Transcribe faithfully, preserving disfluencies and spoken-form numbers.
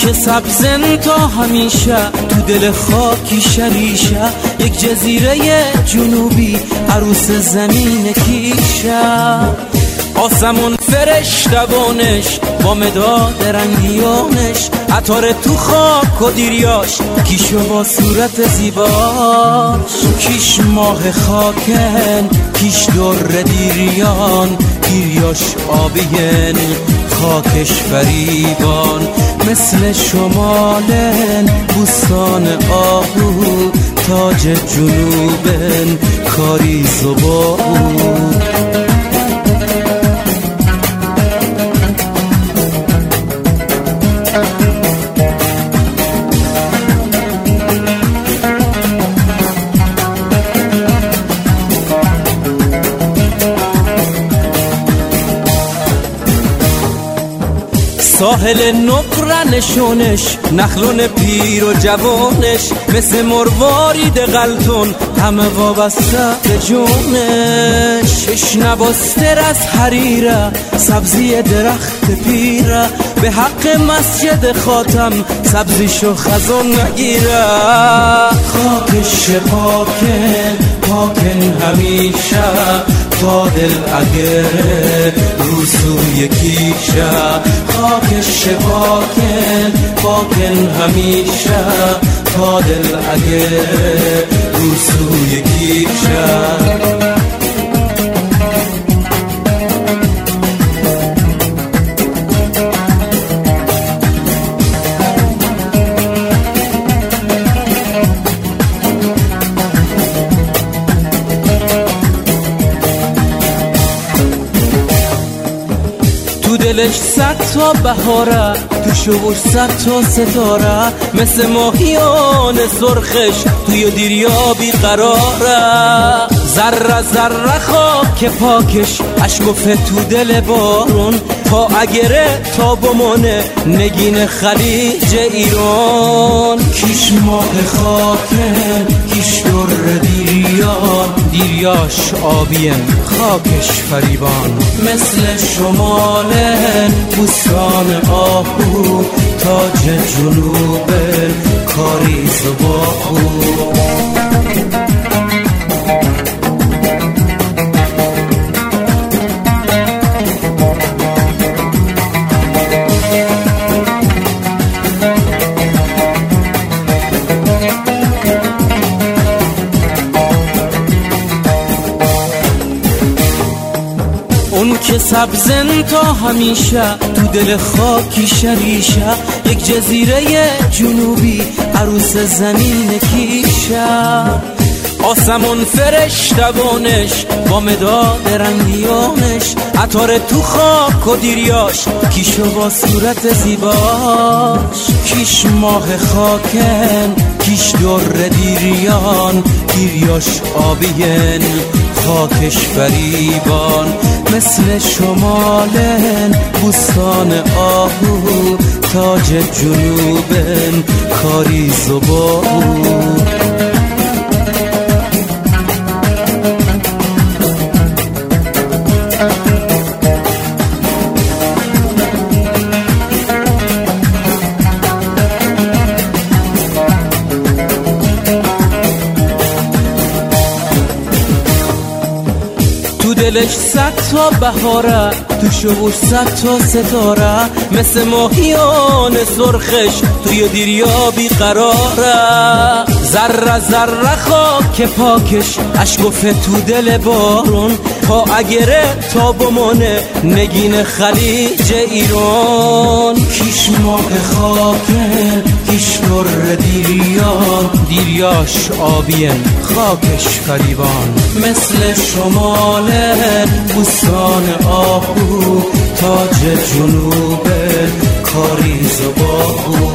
که سبزن تا همیشه تو دل خاکی شریشه، یک جزیره جنوبی عروس زمین کیشه. آسمون فرشتگانش با مداد رنگیانش، عطار تو خاک و دیریاش، کیشو با صورت زیباش. کیش ماه خاکن، کیش در دیریان، دیریاش آبین، خاکش فریبان. مثل شمالن بوستان آهو، تاج جنوبن کاری زبا. ساحل نقره نشونش، نخلون پیر و جوانش، مثل مروارید غلطون همه وابسته به جونش. شش نواستر از حریره، سبزی درخت پیره، به حق مسجد خاتم سبزیشو خزان نگیره. خاکش پاکن پاکن همیشه، تا دل اگره رو سوی کیشه. خاکش پاکن پاکن همیشه، تا دل اگره رو سوی کیشه. دلش صد تا بهاره، تو شوش صد تا ستاره، مثل ماهیان سرخش توی دریا بیقراره. ذره ذره خاک پاکش، اشکفه تو دل بارون، تا اگره تا بمانه نگین خلیج ایران. کیش ماه خاکن، کیش در دیریان، دیریاش آبین، خاکش فریبان. مثل شمالن بوستان آهو، تاج جنوبن کاری زباهو. اون که سبزن تا همیشه تو دل خاکی شریشه، یک جزیره جنوبی عروس زمین کیشه. آسمون فرشتگانش با مداد رنگیانش، عطار تو خاک و دیریاش، کیشو با صورت زیباش. کیش ماه خاکن، کیش در دیریان، دیریاش آبین، خاکش فریبان. مثل شمالن بوستان آهو، تاج جنوبن کاری زباهو. دلش صد تا بهاره، تو شوش صد تا ستاره، مثل ماهیان سرخش توی دریا بیقراره. ذره ذره خاک پاکش، اشکفه تو دل بارون، تا اگره تا بمانه نگین خلیج ایران. کیش ماه خاکن، کیش در دیریان، دیریاش آبین، خاکش فریبان. مثل شمالن بوستان آهو، تاج جنوبن کاری زباهو.